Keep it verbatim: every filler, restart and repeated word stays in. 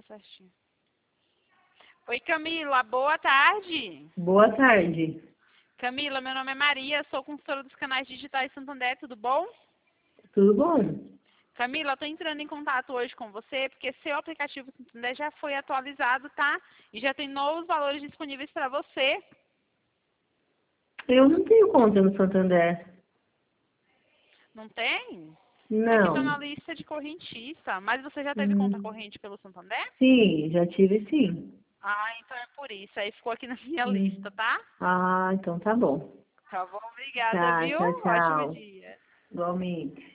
certinho. Oi, Camila, boa tarde. Boa tarde. Camila, meu nome é Maria, sou consultora dos canais digitais Santander, tudo bom? Tudo bom? Camila, estou entrando em contato hoje com você porque seu aplicativo Santander já foi atualizado, tá? E já tem novos valores disponíveis para você. Eu não tenho conta no Santander. Não tem? Aqui está na Não. lista de correntista, mas você já teve conta Hum, corrente pelo Santander? sim, já tive sim. Ah, então é por isso. Aí ficou aqui na minha Hum. lista, tá? Ah, então tá bom. Tá bom, obrigada, Tá, viu? tchau, Ótimo tchau. dia. Igualmente.